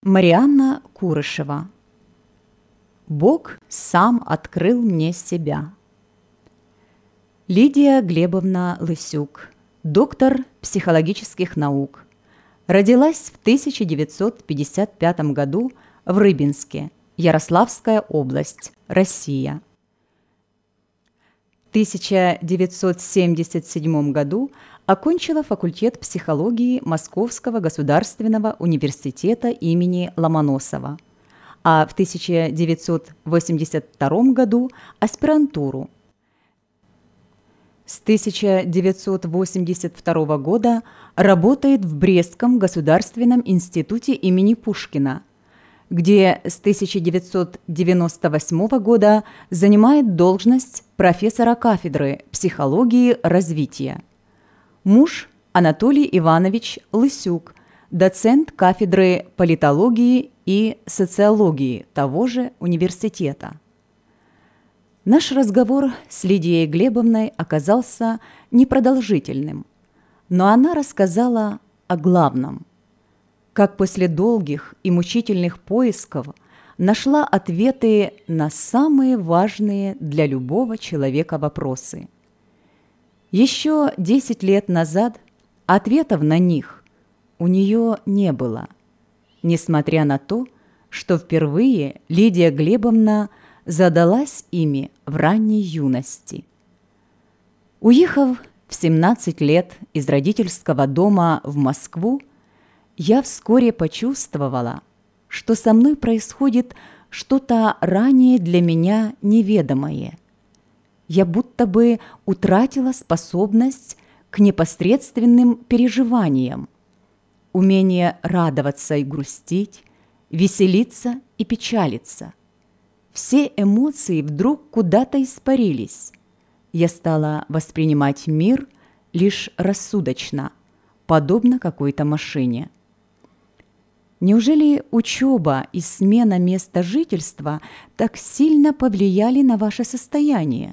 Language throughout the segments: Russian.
Марианна Курышева. Бог сам открыл мне себя. Лидия Глебовна Лысюк, доктор психологических наук, родилась в 1955 году в Рыбинске, Ярославская область, Россия. В 1977 году окончила факультет психологии Московского государственного университета имени Ломоносова, а в 1982 году аспирантуру. С 1982 года работает в Брестском государственном институте имени Пушкина, где с 1998 года занимает должность профессора кафедры психологии развития. Муж Анатолий Иванович Лысюк, доцент кафедры политологии и социологии того же университета. Наш разговор с Лидией Глебовной оказался непродолжительным, но она рассказала о главном, как после долгих и мучительных поисков нашла ответы на самые важные для любого человека вопросы. Еще 10 лет назад ответов на них у нее не было, несмотря на то, что впервые Лидия Глебовна задалась ими в ранней юности. Уехав в 17 лет из родительского дома в Москву, я вскоре почувствовала, что со мной происходит что-то ранее для меня неведомое. Я будто бы утратила способность к непосредственным переживаниям, умение радоваться и грустить, веселиться и печалиться. Все эмоции вдруг куда-то испарились. Я стала воспринимать мир лишь рассудочно, подобно какой-то машине. Неужели учеба и смена места жительства так сильно повлияли на ваше состояние?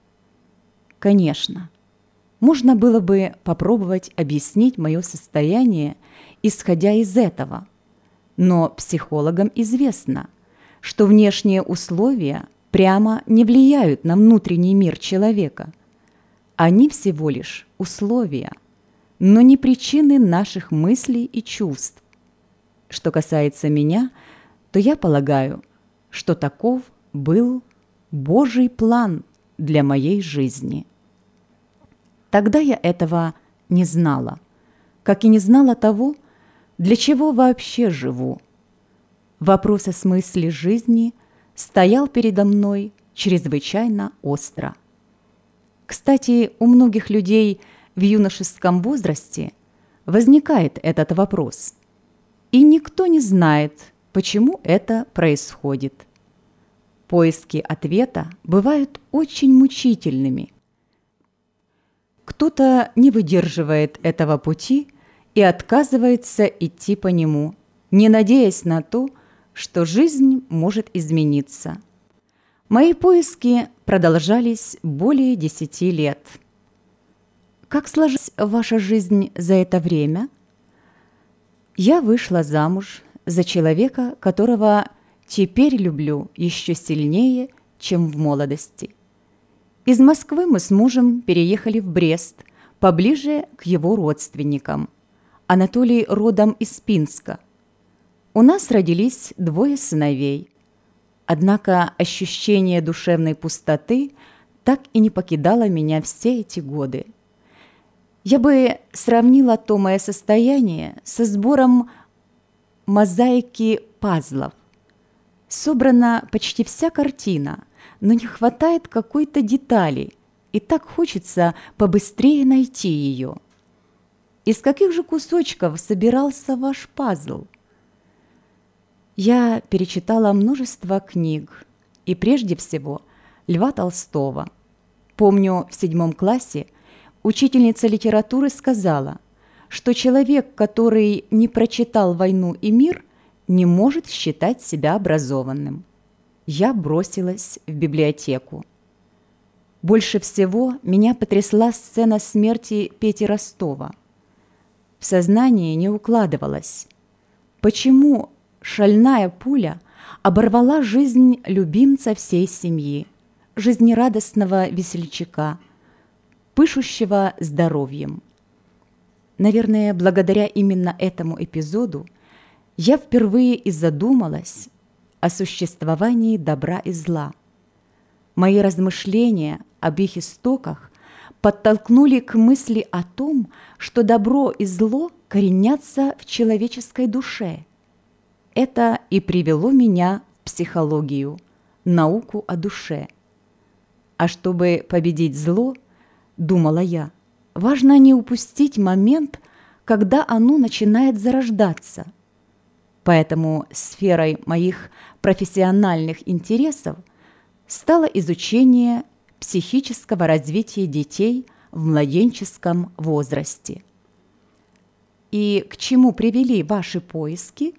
Конечно, можно было бы попробовать объяснить мое состояние, исходя из этого, но психологам известно, что внешние условия прямо не влияют на внутренний мир человека. Они всего лишь условия, но не причины наших мыслей и чувств. Что касается меня, то я полагаю, что таков был Божий план для моей жизни. Тогда я этого не знала, как и не знала того, для чего вообще живу. Вопрос о смысле жизни стоял передо мной чрезвычайно остро. Кстати, у многих людей в юношеском возрасте возникает этот вопрос, и никто не знает, почему это происходит. Поиски ответа бывают очень мучительными. Кто-то не выдерживает этого пути и отказывается идти по нему, не надеясь на то, что жизнь может измениться. Мои поиски продолжались более 10 лет. Как сложилась ваша жизнь за это время? Я вышла замуж за человека, которого теперь люблю еще сильнее, чем в молодости. Из Москвы мы с мужем переехали в Брест, поближе к его родственникам. Анатолий родом из Пинска. У нас родились 2 сыновей. Однако ощущение душевной пустоты так и не покидало меня все эти годы. Я бы сравнила то мое состояние со сбором мозаики пазлов. Собрана почти вся картина, но не хватает какой-то детали, и так хочется побыстрее найти ее. Из каких же кусочков собирался ваш пазл? Я перечитала множество книг, и прежде всего Льва Толстого. Помню, в 7 классе учительница литературы сказала, что человек, который не прочитал «Войну и мир», не может считать себя образованным. Я бросилась в библиотеку. Больше всего меня потрясла сцена смерти Пети Ростова. В сознании не укладывалось, почему шальная пуля оборвала жизнь любимца всей семьи, жизнерадостного весельчака, пышущего здоровьем. Наверное, благодаря именно этому эпизоду я впервые и задумалась о существовании добра и зла. Мои размышления об их истоках подтолкнули к мысли о том, что добро и зло коренятся в человеческой душе. Это и привело меня в психологию, науку о душе. А чтобы победить зло, думала я, важно не упустить момент, когда оно начинает зарождаться. Поэтому сферой моих профессиональных интересов стало изучение психического развития детей в младенческом возрасте. И к чему привели ваши поиски?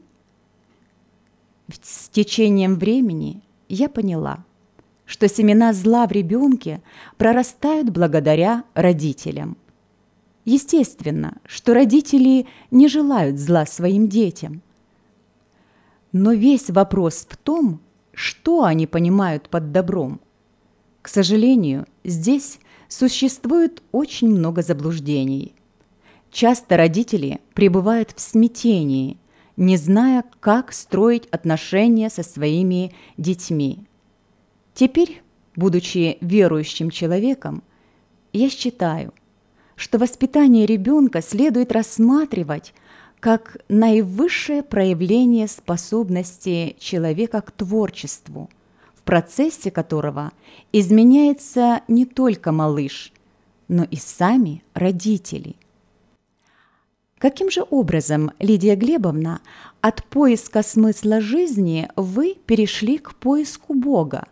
С течением времени я поняла, что семена зла в ребенке прорастают благодаря родителям. Естественно, что родители не желают зла своим детям. Но весь вопрос в том, что они понимают под добром. К сожалению, здесь существует очень много заблуждений. Часто родители пребывают в смятении, не зная, как строить отношения со своими детьми. Теперь, будучи верующим человеком, я считаю, что воспитание ребенка следует рассматривать как наивысшее проявление способности человека к творчеству, в процессе которого изменяется не только малыш, но и сами родители. Каким же образом, Лидия Глебовна, от поиска смысла жизни вы перешли к поиску Бога?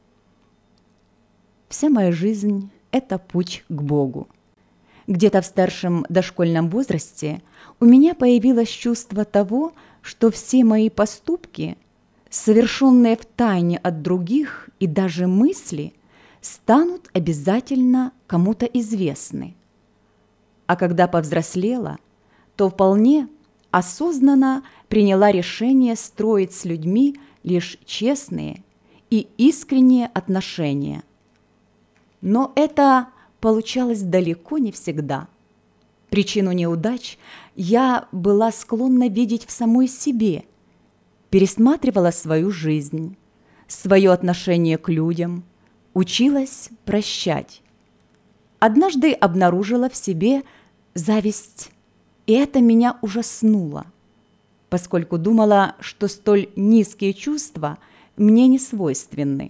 Вся моя жизнь – это путь к Богу. Где-то в старшем дошкольном возрасте у меня появилось чувство того, что все мои поступки, совершенные в тайне от других, и даже мысли, станут обязательно кому-то известны. А когда повзрослела, то вполне осознанно приняла решение строить с людьми лишь честные и искренние отношения. Но это получалось далеко не всегда. Причину неудач я была склонна видеть в самой себе, пересматривала свою жизнь, свое отношение к людям, училась прощать. Однажды обнаружила в себе зависть, и это меня ужаснуло, поскольку думала, что столь низкие чувства мне не свойственны.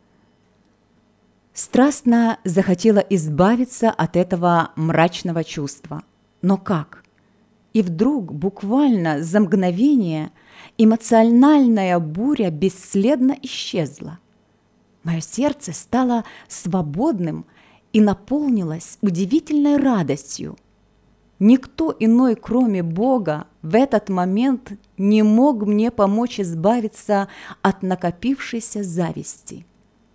Страстно захотела избавиться от этого мрачного чувства. Но как? И вдруг, буквально за мгновение, эмоциональная буря бесследно исчезла. Мое сердце стало свободным и наполнилось удивительной радостью. Никто иной, кроме Бога, в этот момент не мог мне помочь избавиться от накопившейся зависти.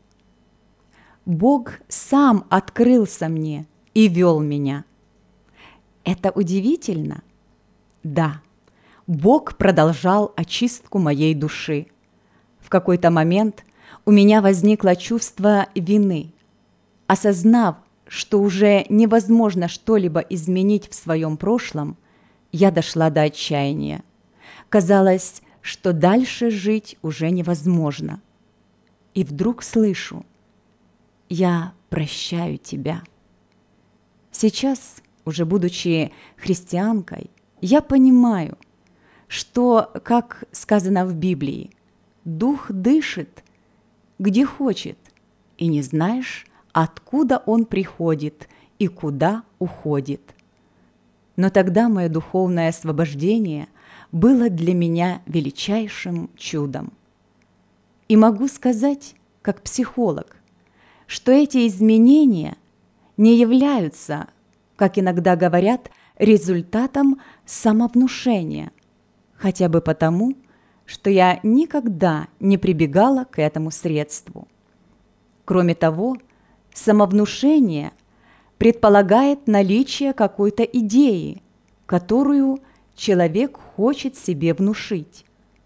Бог сам открылся мне и вел меня. Это удивительно? Да, Бог продолжал очистку моей души. В какой-то момент у меня возникло чувство вины. Осознав, что уже невозможно что-либо изменить в своем прошлом, я дошла до отчаяния. Казалось, что дальше жить уже невозможно. И вдруг слышу: «Я прощаю тебя». Сейчас, уже будучи христианкой, я понимаю, что, как сказано в Библии, Дух дышит, где хочет, и не знаешь, откуда он приходит и куда уходит. Но тогда мое духовное освобождение было для меня величайшим чудом. И могу сказать, как психолог, что эти изменения не являются, как иногда говорят, результатом самовнушения, хотя бы потому, что я никогда не прибегала к этому средству. Кроме того, самовнушение предполагает наличие какой-то идеи, которую человек хочет себе внушить.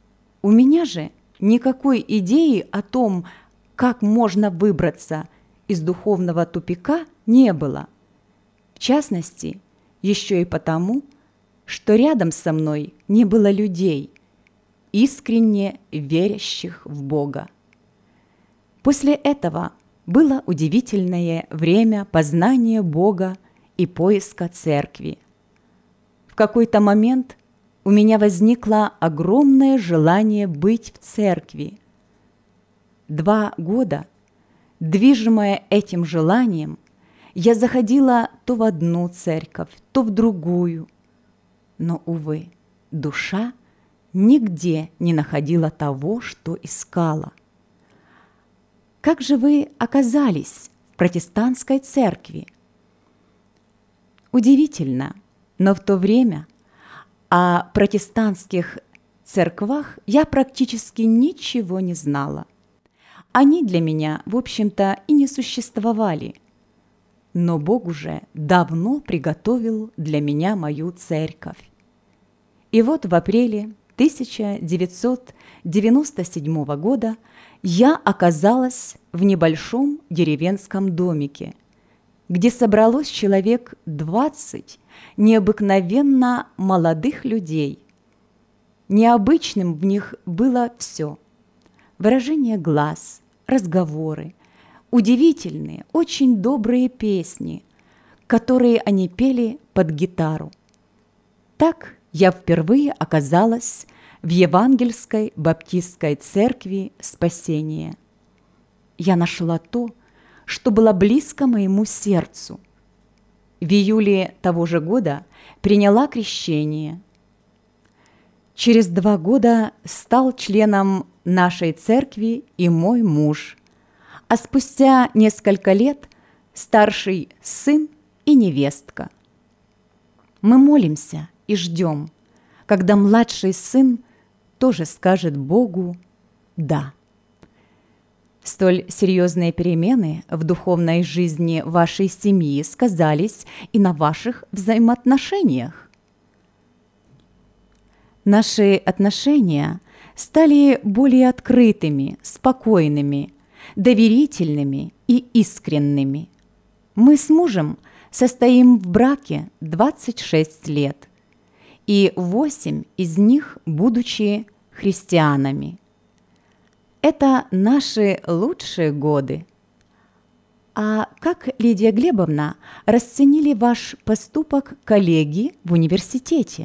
У меня же никакой идеи о том, как можно выбраться из духовного тупика, не было. В частности, еще и потому, что рядом со мной не было людей, искренне верящих в Бога. После этого было удивительное время познания Бога и поиска церкви. В какой-то момент у меня возникло огромное желание быть в церкви. 2 года, движимая этим желанием, я заходила то в одну церковь, то в другую. Но, увы, душа нигде не находила того, что искала. Как же вы оказались в протестантской церкви? Удивительно, но в то время о протестантских церквах я практически ничего не знала. Они для меня, в общем-то, и не существовали. Но Бог уже давно приготовил для меня мою церковь. И вот в апреле 1997 года я оказалась в небольшом деревенском домике, где собралось человек 20 необыкновенно молодых людей. Необычным в них было все: выражение глаз, разговоры, удивительные, очень добрые песни, которые они пели под гитару. Так я впервые оказалась в Евангельской баптистской церкви Спасения. Я нашла то, что было близко моему сердцу. В июле того же года приняла крещение. Через 2 года стал членом нашей церкви и мой муж, а спустя несколько лет старший сын и невестка. Мы молимся и ждем, когда младший сын тоже скажет Богу «да». Столь серьезные перемены в духовной жизни вашей семьи сказались и на ваших взаимоотношениях. Наши отношения стали более открытыми, спокойными, доверительными и искренними. Мы с мужем состоим в браке 26 лет, и 8 из них будучи христианами. Это наши лучшие годы. А как, Лидия Глебовна, расценили ваш поступок коллеги в университете?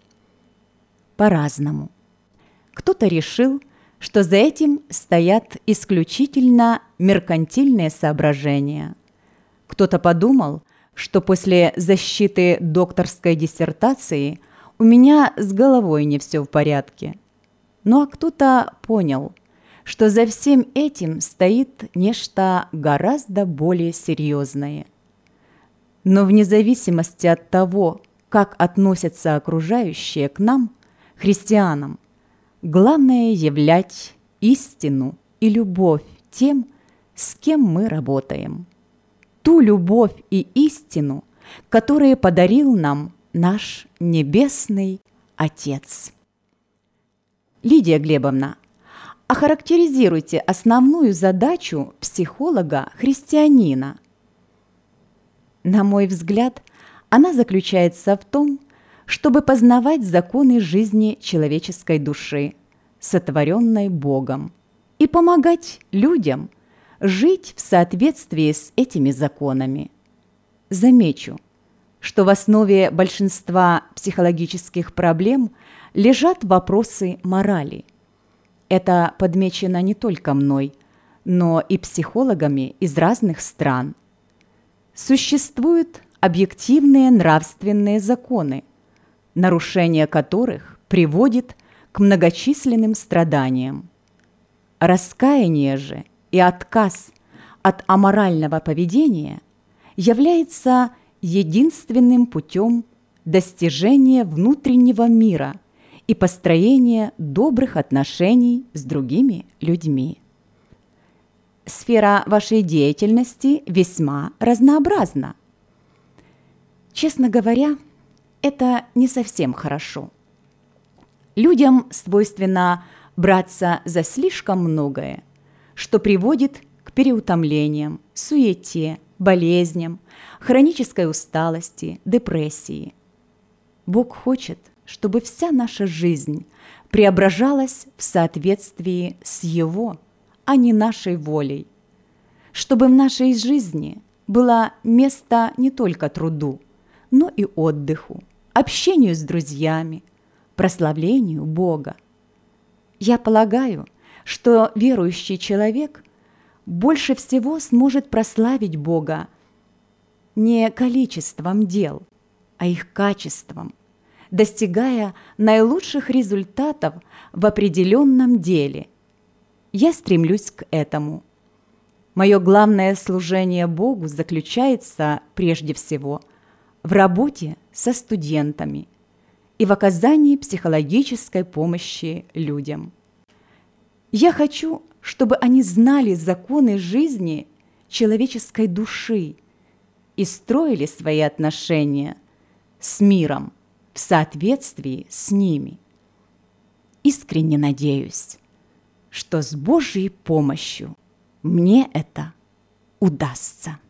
По-разному. Кто-то решил, что за этим стоят исключительно меркантильные соображения. Кто-то подумал, что после защиты докторской диссертации у меня с головой не все в порядке. Ну а кто-то понял, что за всем этим стоит нечто гораздо более серьезное. Но вне зависимости от того, как относятся окружающие к нам, христианам, главное являть истину и любовь тем, с кем мы работаем. Ту любовь и истину, которые подарил нам наш Небесный Отец. Лидия Глебовна, охарактеризируйте основную задачу психолога-христианина. На мой взгляд, она заключается в том, чтобы познавать законы жизни человеческой души, сотворенной Богом, и помогать людям жить в соответствии с этими законами. Замечу, что в основе большинства психологических проблем лежат вопросы морали. Это подмечено не только мной, но и психологами из разных стран. Существуют объективные нравственные законы, нарушение которых приводит к многочисленным страданиям. Раскаяние же и отказ от аморального поведения является единственным путем достижения внутреннего мира и построения добрых отношений с другими людьми. Сфера вашей деятельности весьма разнообразна. Честно говоря, это не совсем хорошо. Людям свойственно браться за слишком многое, что приводит к переутомлениям, суете, болезням, хронической усталости, депрессии. Бог хочет, чтобы вся наша жизнь преображалась в соответствии с Его, а не нашей волей, чтобы в нашей жизни было место не только труду, но и отдыху, общению с друзьями, прославлению Бога. Я полагаю, что верующий человек больше всего сможет прославить Бога не количеством дел, а их качеством, достигая наилучших результатов в определенном деле. Я стремлюсь к этому. Мое главное служение Богу заключается прежде всего в работе со студентами и в оказании психологической помощи людям. Я хочу, чтобы они знали законы жизни человеческой души и строили свои отношения с миром в соответствии с ними. Искренне надеюсь, что с Божьей помощью мне это удастся.